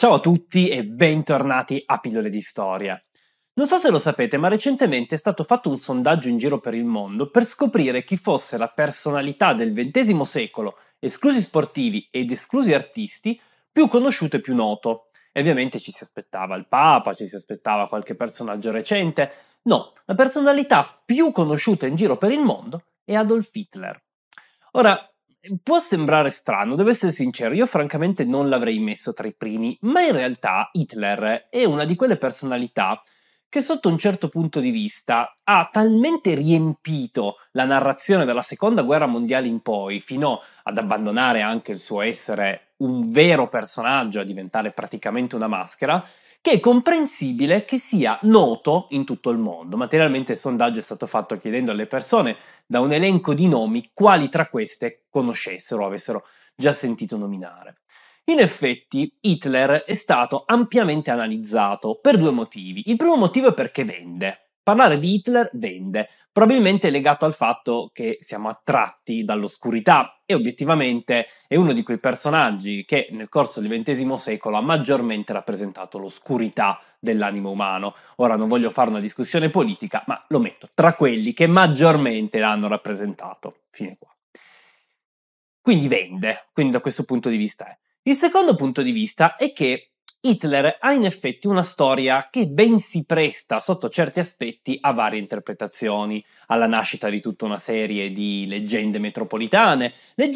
Ciao a tutti e bentornati a Pillole di Storia. Non so se lo sapete, ma recentemente è stato fatto un sondaggio in giro per il mondo per scoprire chi fosse la personalità del XX secolo, esclusi sportivi ed esclusi artisti, più conosciuto e più noto. E ovviamente ci si aspettava il Papa, ci si aspettava qualche personaggio recente. No, la personalità più conosciuta in giro per il mondo è Adolf Hitler. Ora, può sembrare strano, devo essere sincero, io francamente non l'avrei messo tra i primi, ma in realtà Hitler è una di quelle personalità che sotto un certo punto di vista ha talmente riempito la narrazione dalla seconda guerra mondiale in poi, fino ad abbandonare anche il suo essere un vero personaggio, a diventare praticamente una maschera, che è comprensibile che sia noto in tutto il mondo. Materialmente il sondaggio è stato fatto chiedendo alle persone da un elenco di nomi quali tra queste conoscessero o avessero già sentito nominare. In effetti Hitler è stato ampiamente analizzato per due motivi. Il primo motivo è perché vende. Parlare di Hitler vende, probabilmente è legato al fatto che siamo attratti dall'oscurità e obiettivamente è uno di quei personaggi che nel corso del XX secolo ha maggiormente rappresentato l'oscurità dell'animo umano. Ora non voglio fare una discussione politica, ma lo metto tra quelli che maggiormente l'hanno rappresentato. Fine qua. Quindi vende, quindi da questo punto di vista è. Il secondo punto di vista è che Hitler ha in effetti una storia che ben si presta sotto certi aspetti a varie interpretazioni, alla nascita di tutta una serie di leggende metropolitane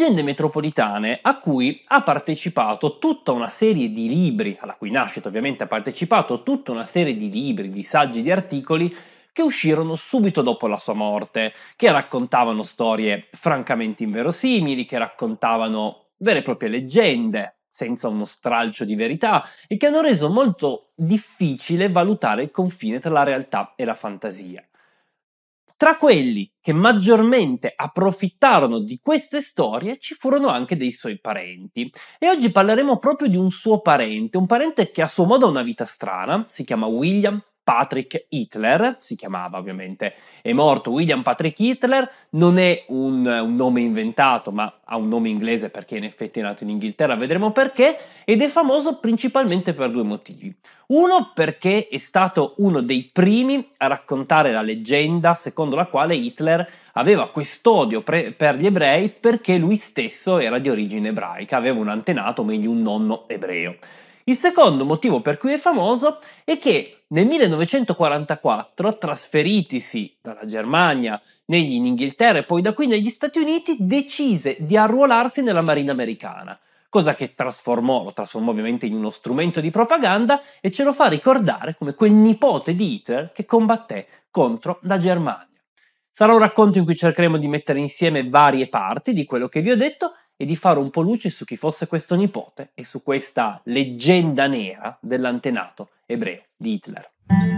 a cui ha partecipato tutta una serie di libri, alla cui nascita ovviamente ha partecipato tutta una serie di libri, di saggi, di articoli che uscirono subito dopo la sua morte, che raccontavano storie francamente inverosimili, che raccontavano vere e proprie leggende, senza uno stralcio di verità, e che hanno reso molto difficile valutare il confine tra la realtà e la fantasia. Tra quelli che maggiormente approfittarono di queste storie ci furono anche dei suoi parenti. E oggi parleremo proprio di un suo parente, un parente che a suo modo ha una vita strana, si chiama William Patrick Hitler, si chiamava ovviamente, è morto William Patrick Hitler, non è un nome inventato, ma ha un nome inglese perché in effetti è nato in Inghilterra, vedremo perché, ed è famoso principalmente per due motivi. Uno, perché è stato uno dei primi a raccontare la leggenda secondo la quale Hitler aveva quest'odio per gli ebrei perché lui stesso era di origine ebraica, aveva un antenato, meglio un nonno ebreo. Il secondo motivo per cui è famoso è che nel 1944, trasferitisi dalla Germania in Inghilterra e poi da qui negli Stati Uniti, decise di arruolarsi nella Marina americana, cosa che lo trasformò ovviamente in uno strumento di propaganda e ce lo fa ricordare come quel nipote di Hitler che combatté contro la Germania. Sarà un racconto in cui cercheremo di mettere insieme varie parti di quello che vi ho detto e di fare un po' luce su chi fosse questo nipote e su questa leggenda nera dell'antenato ebreo di Hitler.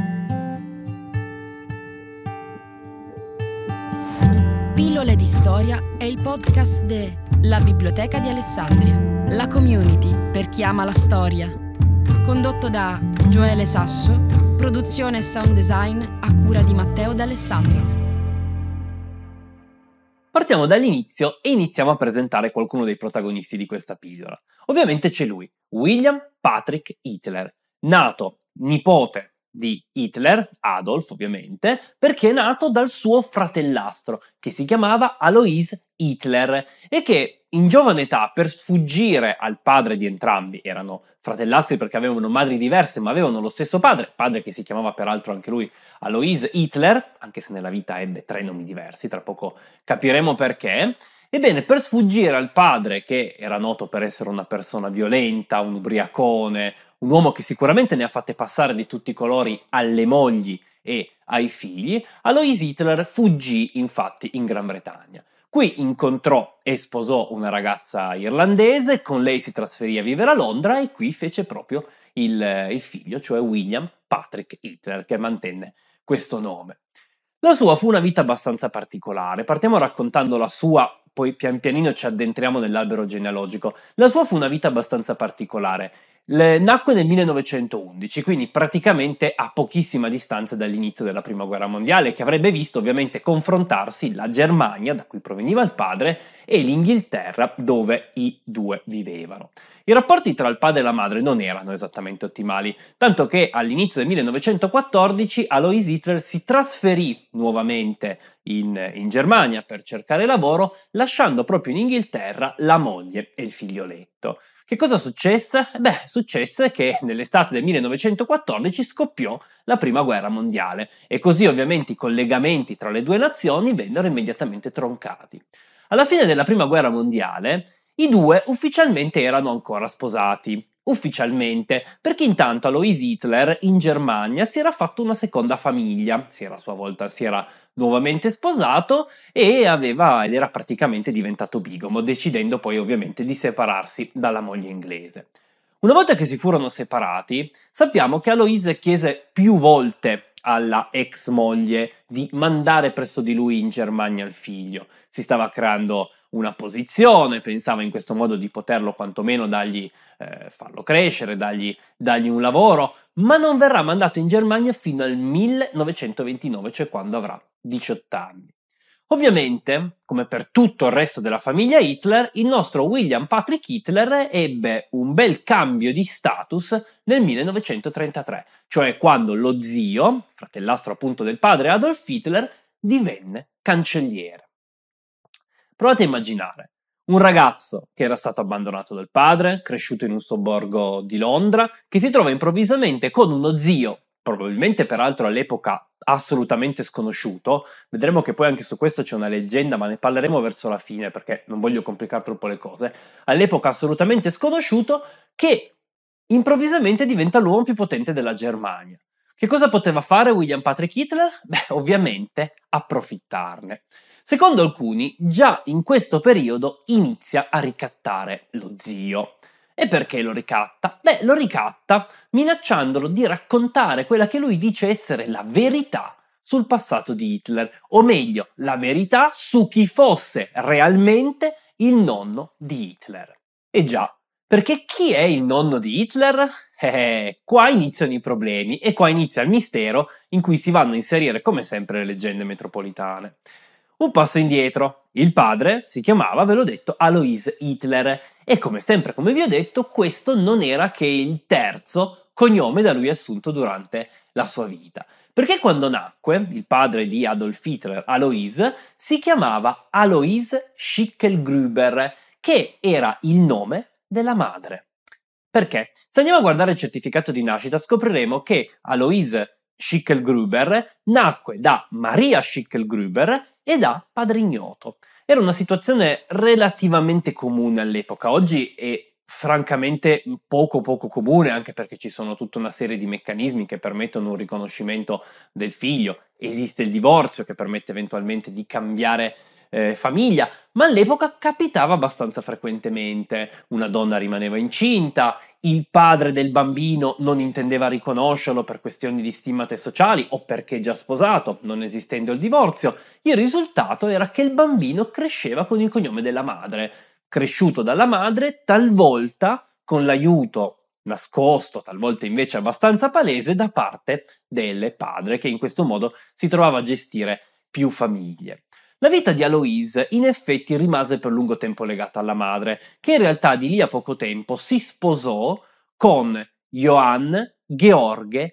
Pillole di Storia è il podcast della Biblioteca di Alessandria, la community per chi ama la storia. Condotto da Gioele Sasso, produzione e sound design a cura di Matteo D'Alessandro. Partiamo dall'inizio e iniziamo a presentare qualcuno dei protagonisti di questa pillola. Ovviamente c'è lui, William Patrick Hitler, nato nipote di Hitler, Adolf ovviamente, perché è nato dal suo fratellastro, che si chiamava Alois Hitler e che in giovane età, per sfuggire al padre di entrambi, erano fratellastri perché avevano madri diverse ma avevano lo stesso padre che si chiamava peraltro anche lui Alois Hitler, anche se nella vita ebbe 3 nomi diversi, tra poco capiremo perché. Ebbene, per sfuggire al padre, che era noto per essere una persona violenta, un ubriacone, un uomo che sicuramente ne ha fatte passare di tutti i colori alle mogli e ai figli, Alois Hitler fuggì infatti in Gran Bretagna. Qui incontrò e sposò una ragazza irlandese, con lei si trasferì a vivere a Londra e qui fece proprio il figlio, cioè William Patrick Hitler, che mantenne questo nome. La sua fu una vita abbastanza particolare. Partiamo raccontando la sua, poi pian pianino ci addentriamo nell'albero genealogico. La sua fu una vita abbastanza particolare. Nacque nel 1911, quindi praticamente a pochissima distanza dall'inizio della Prima Guerra Mondiale, che avrebbe visto ovviamente confrontarsi la Germania, da cui proveniva il padre, e l'Inghilterra, dove i due vivevano. I rapporti tra il padre e la madre non erano esattamente ottimali, tanto che all'inizio del 1914 Alois Hitler si trasferì nuovamente in Germania per cercare lavoro, lasciando proprio in Inghilterra la moglie e il figlioletto. Che cosa successe? Beh, successe che nell'estate del 1914 scoppiò la Prima Guerra Mondiale e così ovviamente i collegamenti tra le due nazioni vennero immediatamente troncati. Alla fine della Prima Guerra Mondiale i due ufficialmente erano ancora sposati. Ufficialmente, perché intanto Alois Hitler in Germania si era fatto una seconda famiglia, a sua volta si era nuovamente sposato ed era praticamente diventato bigomo, decidendo poi ovviamente di separarsi dalla moglie inglese. Una volta che si furono separati, sappiamo che Alois chiese più volte alla ex moglie di mandare presso di lui in Germania il figlio. Si stava creando una posizione, pensava in questo modo di poterlo quantomeno farlo crescere, dargli un lavoro, ma non verrà mandato in Germania fino al 1929, cioè quando avrà 18 anni. Ovviamente, come per tutto il resto della famiglia Hitler, il nostro William Patrick Hitler ebbe un bel cambio di status nel 1933, cioè quando lo zio, fratellastro appunto del padre Adolf Hitler, divenne cancelliere. Provate a immaginare un ragazzo che era stato abbandonato dal padre, cresciuto in un sobborgo di Londra, che si trova improvvisamente con uno zio, probabilmente peraltro all'epoca assolutamente sconosciuto. Vedremo che poi anche su questo c'è una leggenda, ma ne parleremo verso la fine perché non voglio complicare troppo le cose. All'epoca assolutamente sconosciuto, che improvvisamente diventa l'uomo più potente della Germania. Che cosa poteva fare William Patrick Hitler? Beh, ovviamente approfittarne. Secondo alcuni, già in questo periodo inizia a ricattare lo zio. E perché lo ricatta? Beh, lo ricatta minacciandolo di raccontare quella che lui dice essere la verità sul passato di Hitler, o meglio, la verità su chi fosse realmente il nonno di Hitler. E già, perché chi è il nonno di Hitler? Qua iniziano i problemi e qua inizia il mistero in cui si vanno a inserire come sempre le leggende metropolitane. Un passo indietro. Il padre si chiamava, ve l'ho detto, Alois Hitler e come sempre, come vi ho detto, questo non era che il terzo cognome da lui assunto durante la sua vita. Perché quando nacque, il padre di Adolf Hitler, Alois, si chiamava Alois Schicklgruber, che era il nome della madre. Perché? Se andiamo a guardare il certificato di nascita scopriremo che Alois Schicklgruber nacque da Maria Schicklgruber e da padre ignoto. Era una situazione relativamente comune all'epoca, oggi è francamente poco comune, anche perché ci sono tutta una serie di meccanismi che permettono un riconoscimento del figlio, esiste il divorzio che permette eventualmente di cambiare famiglia, ma all'epoca capitava abbastanza frequentemente. Una donna rimaneva incinta, il padre del bambino non intendeva riconoscerlo per questioni di stimmate sociali o perché già sposato, non esistendo il divorzio. Il risultato era che il bambino cresceva con il cognome della madre, cresciuto dalla madre, talvolta con l'aiuto nascosto, talvolta invece abbastanza palese, da parte del padre, che in questo modo si trovava a gestire più famiglie. La vita di Alois in effetti rimase per lungo tempo legata alla madre, che in realtà di lì a poco tempo si sposò con Johann George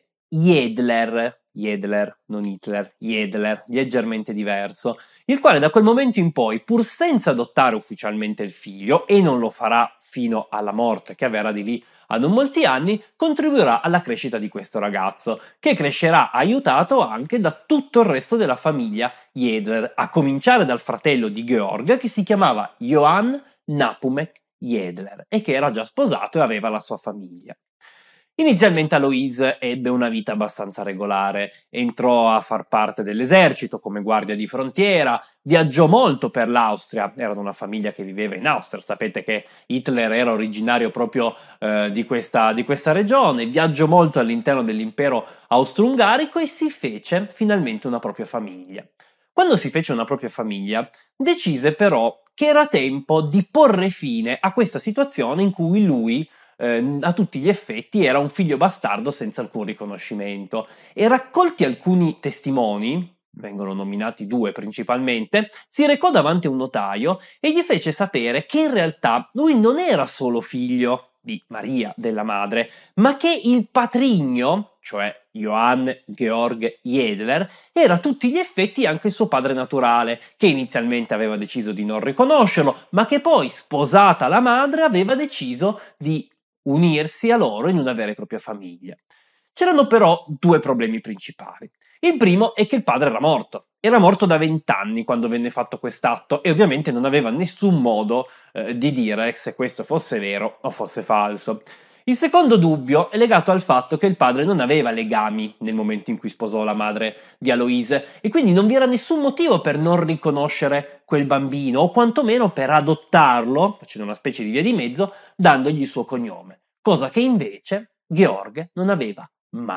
Jedler, non Hitler, Jedler, leggermente diverso, il quale da quel momento in poi, pur senza adottare ufficialmente il figlio, e non lo farà fino alla morte che avverrà di lì a non molti anni, contribuirà alla crescita di questo ragazzo, che crescerà aiutato anche da tutto il resto della famiglia Jedler, a cominciare dal fratello di Georg, che si chiamava Johann Napumek Jedler e che era già sposato e aveva la sua famiglia. Inizialmente Alois ebbe una vita abbastanza regolare, entrò a far parte dell'esercito come guardia di frontiera, viaggiò molto per l'Austria, erano una famiglia che viveva in Austria, sapete che Hitler era originario proprio di questa regione, viaggiò molto all'interno dell'impero austro-ungarico e si fece finalmente una propria famiglia. Quando si fece una propria famiglia, decise però che era tempo di porre fine a questa situazione in cui lui a tutti gli effetti era un figlio bastardo senza alcun riconoscimento. E raccolti alcuni testimoni, vengono nominati 2 principalmente, si recò davanti a un notaio e gli fece sapere che in realtà lui non era solo figlio di Maria, della madre, ma che il patrigno, cioè Johann Georg Jedler, era a tutti gli effetti anche il suo padre naturale, che inizialmente aveva deciso di non riconoscerlo, ma che poi, sposata la madre, aveva deciso di unirsi a loro in una vera e propria famiglia. C'erano però 2 problemi principali. Il primo è che il padre era morto. Era morto da 20 anni quando venne fatto quest'atto e ovviamente non aveva nessun modo di dire se questo fosse vero o fosse falso. Il secondo dubbio è legato al fatto che il padre non aveva legami nel momento in cui sposò la madre di Aloise e quindi non vi era nessun motivo per non riconoscere quel bambino o quantomeno per adottarlo, facendo una specie di via di mezzo, dandogli il suo cognome, cosa che invece Georg non aveva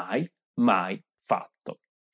mai fatto.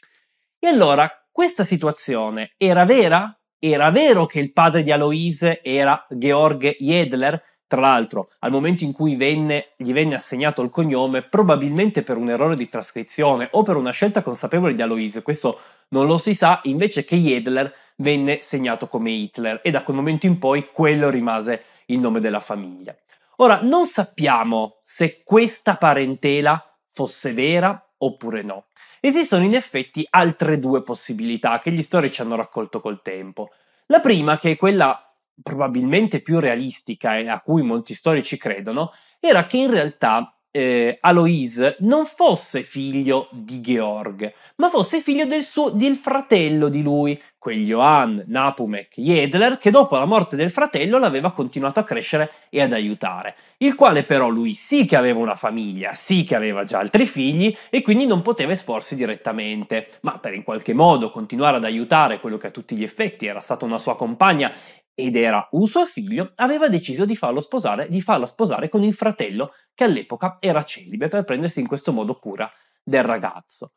E allora, questa situazione era vera? Era vero che il padre di Aloise era Georg Jedler? Tra l'altro, al momento in cui gli venne assegnato il cognome, probabilmente per un errore di trascrizione o per una scelta consapevole di Aloise, questo non lo si sa, invece che Jedler venne segnato come Hitler e da quel momento in poi quello rimase il nome della famiglia. Ora, non sappiamo se questa parentela fosse vera oppure no. Esistono in effetti altre 2 possibilità che gli storici hanno raccolto col tempo. La prima, che è quella probabilmente più realistica e a cui molti storici credono, era che in realtà Alois non fosse figlio di Georg, ma fosse figlio del fratello di lui, quel Johann Nepomuk Jedler, che dopo la morte del fratello l'aveva continuato a crescere e ad aiutare, il quale però lui sì che aveva una famiglia, sì che aveva già altri figli e quindi non poteva esporsi direttamente, ma per in qualche modo continuare ad aiutare quello che a tutti gli effetti era stata una sua compagna ed era un suo figlio, aveva deciso di farla sposare con il fratello che all'epoca era celibe per prendersi in questo modo cura del ragazzo.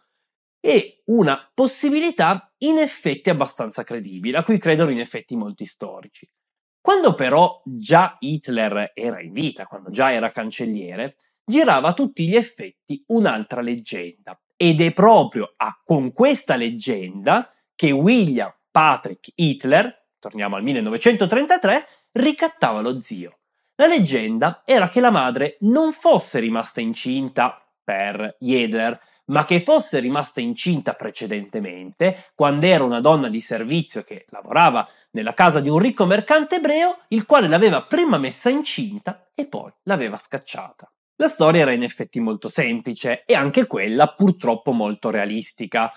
E una possibilità in effetti abbastanza credibile, a cui credono in effetti molti storici. Quando però già Hitler era in vita, quando già era cancelliere, girava a tutti gli effetti un'altra leggenda. Ed è proprio con questa leggenda che William Patrick Hitler, torniamo al 1933, ricattava lo zio. La leggenda era che la madre non fosse rimasta incinta per Jedler, ma che fosse rimasta incinta precedentemente, quando era una donna di servizio che lavorava nella casa di un ricco mercante ebreo, il quale l'aveva prima messa incinta e poi l'aveva scacciata. La storia era in effetti molto semplice e anche quella purtroppo molto realistica.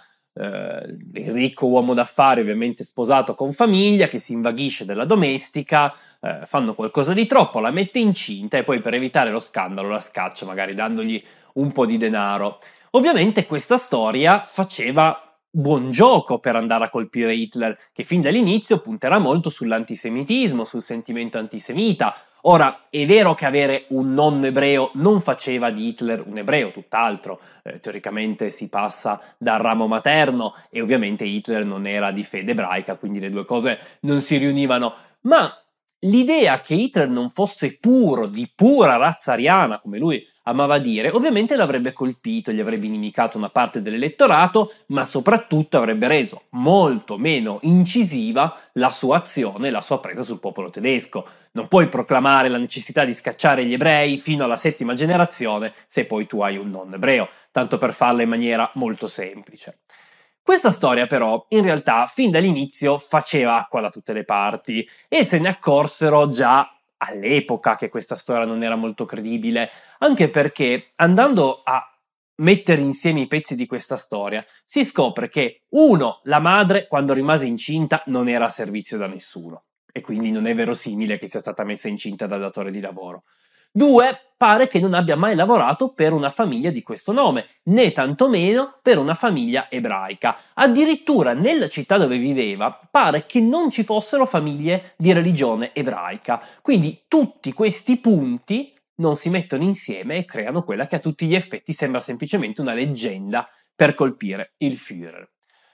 Il ricco uomo d'affari ovviamente sposato con famiglia che si invaghisce della domestica, fanno qualcosa di troppo, la mette incinta e poi per evitare lo scandalo la scaccia magari dandogli un po' di denaro. Ovviamente questa storia faceva buon gioco per andare a colpire Hitler, che fin dall'inizio punterà molto sull'antisemitismo, sul sentimento antisemita. Ora, è vero che avere un nonno ebreo non faceva di Hitler un ebreo, tutt'altro. Teoricamente si passa dal ramo materno e ovviamente Hitler non era di fede ebraica, quindi le 2 cose non si riunivano. Ma l'idea che Hitler non fosse puro, di pura razza ariana, come lui amava dire, ovviamente l'avrebbe colpito, gli avrebbe inimicato una parte dell'elettorato, ma soprattutto avrebbe reso molto meno incisiva la sua azione, la sua presa sul popolo tedesco. Non puoi proclamare la necessità di scacciare gli ebrei fino alla 7ª generazione se poi tu hai un nonno ebreo, tanto per farla in maniera molto semplice. Questa storia però in realtà fin dall'inizio faceva acqua da tutte le parti e se ne accorsero già all'epoca che questa storia non era molto credibile, anche perché andando a mettere insieme i pezzi di questa storia si scopre che la madre quando rimase incinta non era a servizio da nessuno e quindi non è verosimile che sia stata messa incinta dal datore di lavoro. 2, pare che non abbia mai lavorato per una famiglia di questo nome, né tantomeno per una famiglia ebraica. Addirittura nella città dove viveva pare che non ci fossero famiglie di religione ebraica. Quindi tutti questi punti non si mettono insieme e creano quella che a tutti gli effetti sembra semplicemente una leggenda per colpire il Führer.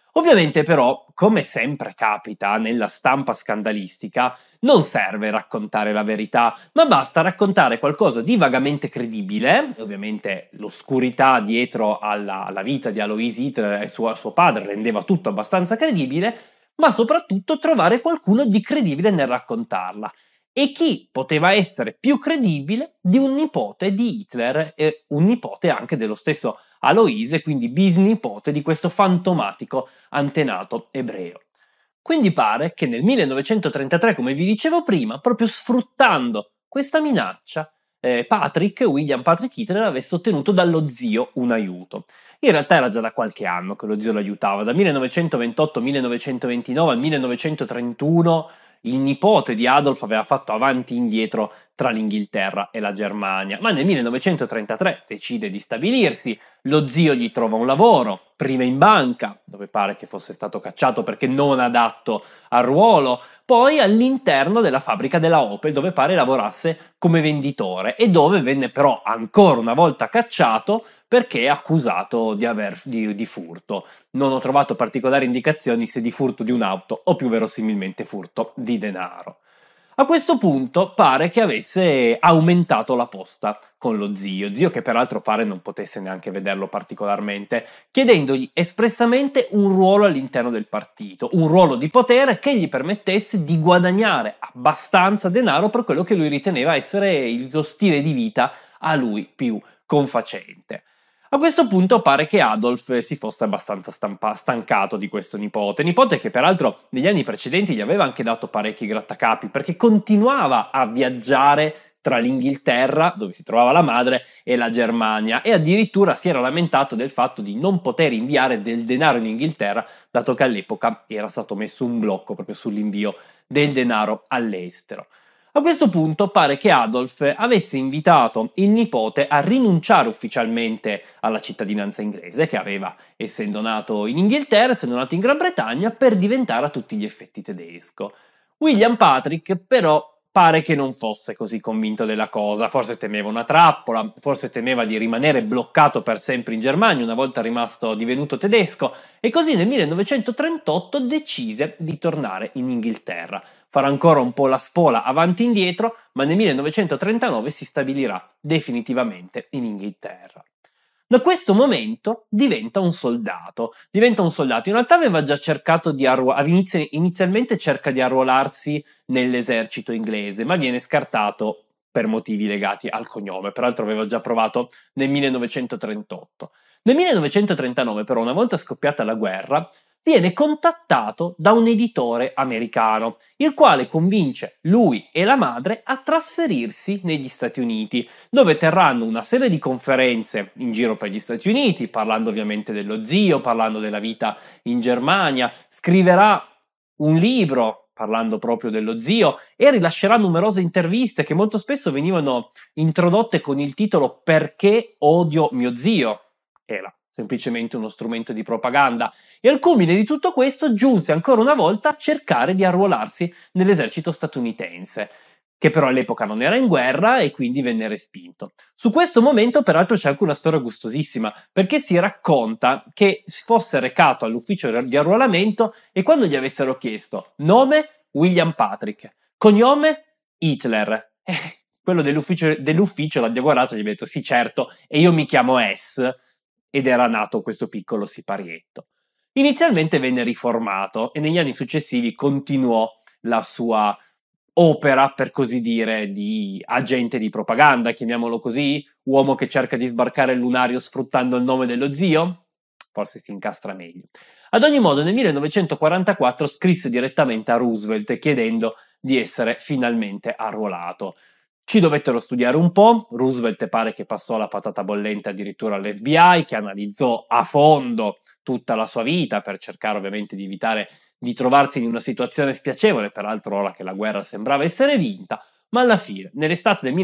Ovviamente però, come sempre capita nella stampa scandalistica, non serve raccontare la verità, ma basta raccontare qualcosa di vagamente credibile, e ovviamente l'oscurità dietro alla vita di Alois Hitler e suo padre rendeva tutto abbastanza credibile, ma soprattutto trovare qualcuno di credibile nel raccontarla. E chi poteva essere più credibile di un nipote di Hitler e un nipote anche dello stesso Aloise, quindi bisnipote di questo fantomatico antenato ebreo. Quindi pare che nel 1933, come vi dicevo prima, proprio sfruttando questa minaccia, William Patrick Hitler avesse ottenuto dallo zio un aiuto. In realtà era già da qualche anno che lo zio lo aiutava, dal 1928-1929 al 1931 il nipote di Adolf aveva fatto avanti e indietro tra l'Inghilterra e la Germania, ma nel 1933 decide di stabilirsi, lo zio gli trova un lavoro, prima in banca, dove pare che fosse stato cacciato perché non adatto al ruolo, poi all'interno della fabbrica della Opel, dove pare lavorasse come venditore e dove venne però ancora una volta cacciato perché accusato di furto. Non ho trovato particolari indicazioni se di furto di un'auto o più verosimilmente furto di denaro. A questo punto pare che avesse aumentato la posta con lo zio che peraltro pare non potesse neanche vederlo particolarmente, chiedendogli espressamente un ruolo all'interno del partito, un ruolo di potere che gli permettesse di guadagnare abbastanza denaro per quello che lui riteneva essere lo stile di vita a lui più confacente. A questo punto pare che Adolf si fosse abbastanza stancato di questo nipote che peraltro negli anni precedenti gli aveva anche dato parecchi grattacapi perché continuava a viaggiare tra l'Inghilterra, dove si trovava la madre, e la Germania e addirittura si era lamentato del fatto di non poter inviare del denaro in Inghilterra, dato che all'epoca era stato messo un blocco proprio sull'invio del denaro all'estero. A questo punto pare che Adolf avesse invitato il nipote a rinunciare ufficialmente alla cittadinanza inglese che aveva, essendo nato in Inghilterra, essendo nato in Gran Bretagna, per diventare a tutti gli effetti tedesco. William Patrick però pare che non fosse così convinto della cosa, forse temeva una trappola, forse temeva di rimanere bloccato per sempre in Germania una volta divenuto tedesco, e così nel 1938 decise di tornare in Inghilterra. Farà ancora un po' la spola avanti e indietro, ma nel 1939 si stabilirà definitivamente in Inghilterra. Da questo momento diventa un soldato. In realtà aveva già cercato inizialmente cerca di arruolarsi nell'esercito inglese, ma viene scartato per motivi legati al cognome. Peraltro aveva già provato nel 1938. Nel 1939, però, una volta scoppiata la guerra, viene contattato da un editore americano, il quale convince lui e la madre a trasferirsi negli Stati Uniti, dove terranno una serie di conferenze in giro per gli Stati Uniti, parlando ovviamente dello zio, parlando della vita in Germania, scriverà un libro parlando proprio dello zio e rilascerà numerose interviste che molto spesso venivano introdotte con il titolo "Perché odio mio zio?". Era semplicemente uno strumento di propaganda, e al culmine di tutto questo giunse ancora una volta a cercare di arruolarsi nell'esercito statunitense, che però all'epoca non era in guerra e quindi venne respinto. Su questo momento peraltro c'è anche una storia gustosissima, perché si racconta che si fosse recato all'ufficio di arruolamento e quando gli avessero chiesto nome William Patrick, cognome Hitler, quello dell'ufficio l'abbia guardato e gli ha detto sì certo, e io mi chiamo S, ed era nato questo piccolo siparietto. Inizialmente venne riformato e negli anni successivi continuò la sua opera, per così dire, di agente di propaganda, chiamiamolo così, uomo che cerca di sbarcare il lunario sfruttando il nome dello zio? Forse si incastra meglio. Ad ogni modo, nel 1944 scrisse direttamente a Roosevelt chiedendo di essere finalmente arruolato. Ci dovettero studiare un po', Roosevelt pare che passò la patata bollente addirittura all'FBI, che analizzò a fondo tutta la sua vita per cercare ovviamente di evitare di trovarsi in una situazione spiacevole, peraltro ora che la guerra sembrava essere vinta, ma alla fine, nell'estate del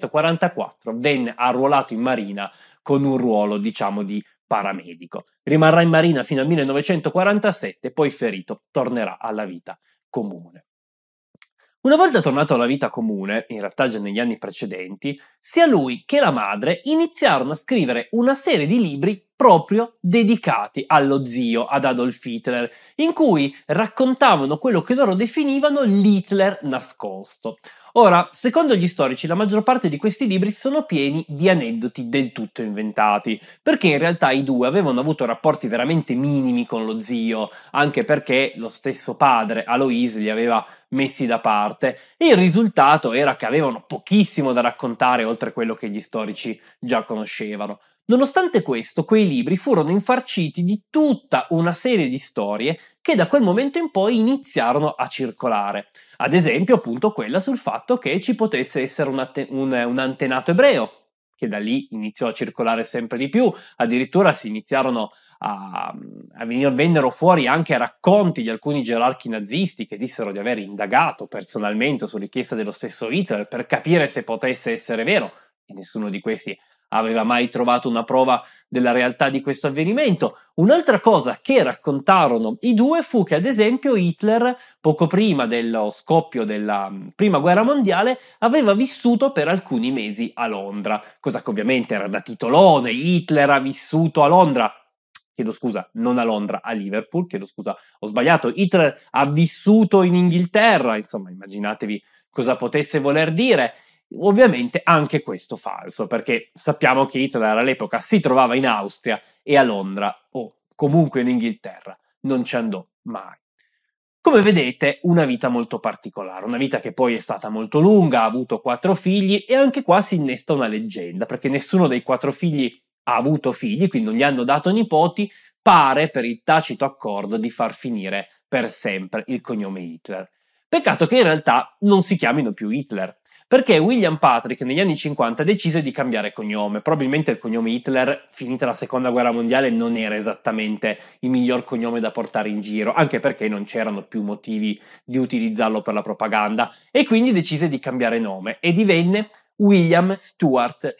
1944, venne arruolato in Marina con un ruolo, diciamo, di paramedico. Rimarrà in Marina fino al 1947, poi ferito tornerà alla vita comune. Una volta tornato alla vita comune, in realtà già negli anni precedenti, sia lui che la madre iniziarono a scrivere una serie di libri proprio dedicati allo zio, ad Adolf Hitler, in cui raccontavano quello che loro definivano l'Hitler nascosto. Ora, secondo gli storici, la maggior parte di questi libri sono pieni di aneddoti del tutto inventati, perché in realtà i due avevano avuto rapporti veramente minimi con lo zio, anche perché lo stesso padre, Alois, li aveva messi da parte, e il risultato era che avevano pochissimo da raccontare oltre quello che gli storici già conoscevano. Nonostante questo, quei libri furono infarciti di tutta una serie di storie che da quel momento in poi iniziarono a circolare. Ad esempio, appunto, quella sul fatto che ci potesse essere un antenato ebreo, che da lì iniziò a circolare sempre di più, addirittura si iniziarono vennero fuori anche racconti di alcuni gerarchi nazisti che dissero di aver indagato personalmente su richiesta dello stesso Hitler per capire se potesse essere vero, e nessuno di questi aveva mai trovato una prova della realtà di questo avvenimento. Un'altra cosa che raccontarono i due fu che, ad esempio, Hitler, poco prima dello scoppio della Prima Guerra Mondiale, aveva vissuto per alcuni mesi a Londra, cosa che ovviamente era da titolone. Hitler ha vissuto a Londra, chiedo scusa, non a Londra, a Liverpool, chiedo scusa, ho sbagliato, Hitler ha vissuto in Inghilterra, insomma, immaginatevi cosa potesse voler dire. Ovviamente anche questo falso, perché sappiamo che Hitler all'epoca si trovava in Austria e a Londra o comunque in Inghilterra non ci andò mai. Come vedete, una vita molto particolare, una vita che poi è stata molto lunga, ha avuto 4 figli e anche qua si innesta una leggenda, perché nessuno dei 4 figli ha avuto figli, quindi non gli hanno dato nipoti, pare per il tacito accordo di far finire per sempre il cognome Hitler. Peccato che in realtà non si chiamino più Hitler, perché William Patrick negli anni 50 decise di cambiare cognome. Probabilmente il cognome Hitler, finita la seconda guerra mondiale, non era esattamente il miglior cognome da portare in giro, anche perché non c'erano più motivi di utilizzarlo per la propaganda, e quindi decise di cambiare nome e divenne William Stewart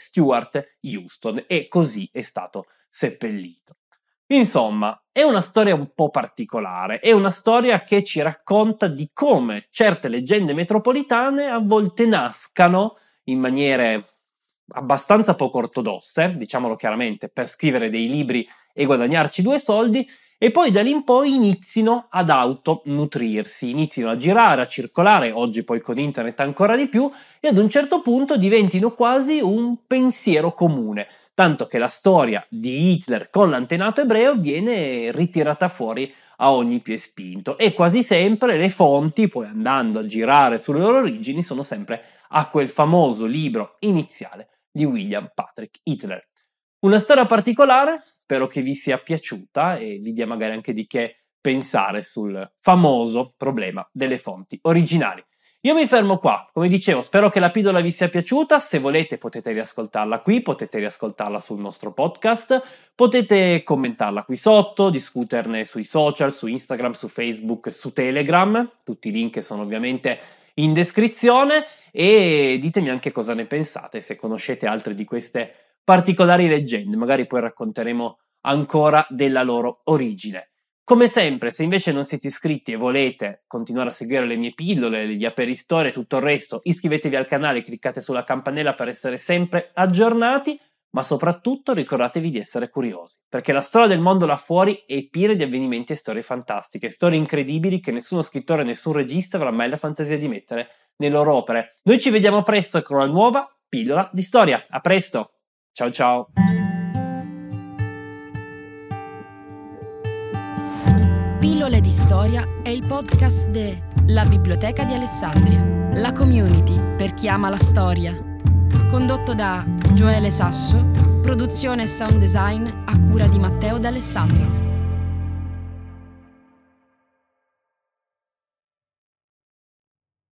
Houston, e così è stato seppellito. Insomma, è una storia un po' particolare, è una storia che ci racconta di come certe leggende metropolitane a volte nascano in maniere abbastanza poco ortodosse, diciamolo chiaramente, per scrivere dei libri e guadagnarci 2 soldi, e poi da lì in poi inizino ad autonutrirsi, inizino a girare, a circolare, oggi poi con internet ancora di più, e ad un certo punto diventino quasi un pensiero comune. Tanto che la storia di Hitler con l'antenato ebreo viene ritirata fuori a ogni piè spinto, e quasi sempre le fonti, poi andando a girare sulle loro origini, sono sempre a quel famoso libro iniziale di William Patrick Hitler. Una storia particolare, spero che vi sia piaciuta e vi dia magari anche di che pensare sul famoso problema delle fonti originali. Io mi fermo qua, come dicevo, spero che la pillola vi sia piaciuta. Se volete potete riascoltarla qui, potete riascoltarla sul nostro podcast, potete commentarla qui sotto, discuterne sui social, su Instagram, su Facebook, su Telegram, tutti i link sono ovviamente in descrizione, e ditemi anche cosa ne pensate, se conoscete altre di queste particolari leggende, magari poi racconteremo ancora della loro origine. Come sempre, se invece non siete iscritti e volete continuare a seguire le mie pillole, gli aperistorie e tutto il resto, iscrivetevi al canale e cliccate sulla campanella per essere sempre aggiornati, ma soprattutto ricordatevi di essere curiosi, perché la storia del mondo là fuori è piena di avvenimenti e storie fantastiche, storie incredibili che nessuno scrittore, nessun regista avrà mai la fantasia di mettere nelle loro opere. Noi ci vediamo presto con una nuova pillola di storia. A presto! Ciao ciao! Pillole di Storia è il podcast della Biblioteca di Alessandria, la community per chi ama la storia. Condotto da Gioele Sasso, produzione e sound design a cura di Matteo D'Alessandro.